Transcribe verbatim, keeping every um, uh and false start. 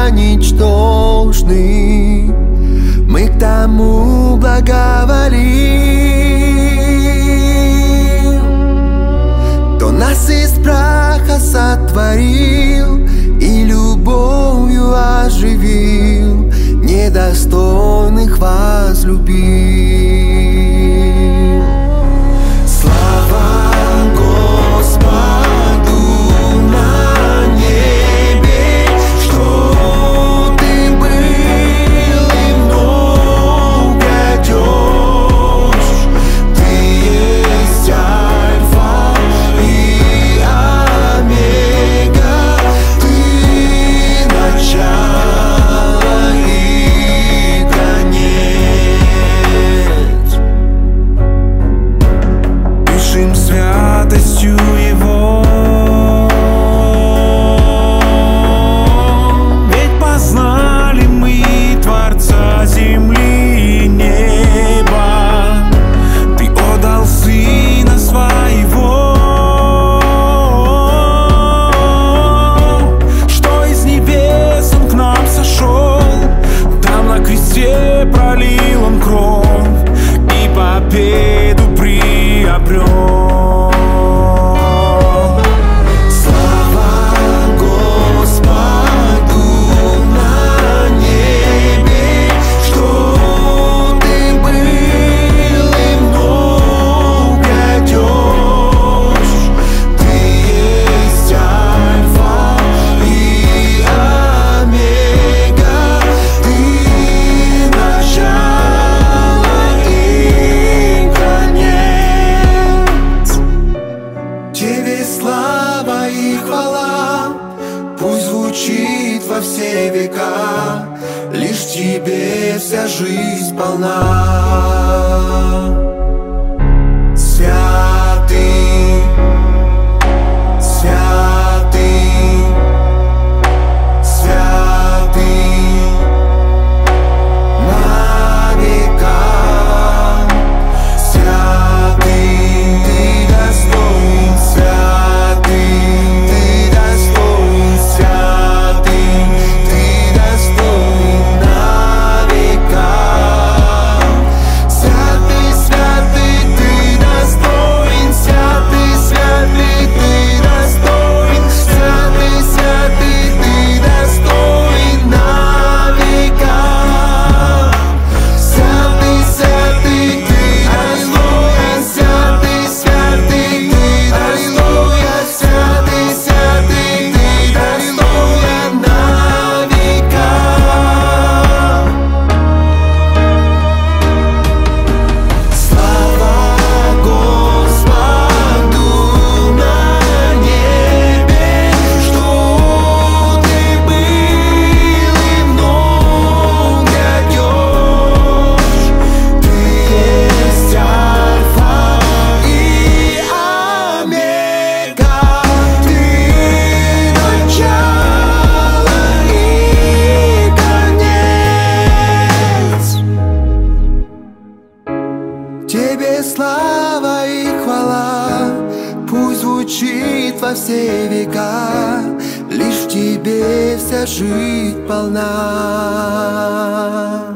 всегда ничтожны, мы к тому благоволим, кто нас из праха сотворил и любовью оживил, недостойных возлюбил. Святостью Его, ведь познали мы Творца земли и неба. Ты отдал Сына Своего, что из небес Он к нам сошел, там на кресте пролил Он кровь и победу приобрел. Слава и хвала пусть звучит во все века, лишь Тебе вся жизнь полна. Святый, святый, святый на века. Святый, Ты достоин, святый, Тебе слава и хвала пусть звучит во все века, лишь в Тебе вся жизнь полна.